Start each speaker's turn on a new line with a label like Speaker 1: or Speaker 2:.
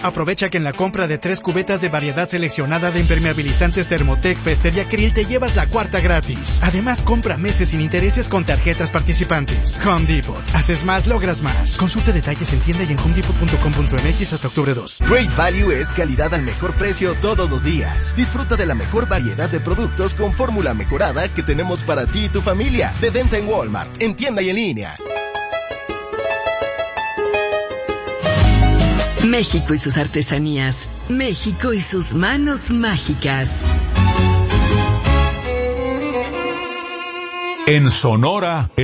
Speaker 1: Aprovecha que en la compra de 3 cubetas de variedad seleccionada de impermeabilizantes Thermotec, Fester y Acril te llevas la cuarta gratis. Además, compra meses sin intereses con tarjetas participantes. Home Depot. Haces más, logras más. Consulta detalles en tienda y en homedepot.com.mx hasta octubre 2.
Speaker 2: Great Value es calidad al mejor precio todos los días. Disfruta de la mejor variedad de productos con fórmula mejorada que tenemos para ti y tu familia. De venta en Walmart, en tienda y en línea.
Speaker 3: México y sus artesanías. México y sus manos mágicas.
Speaker 4: En Sonora,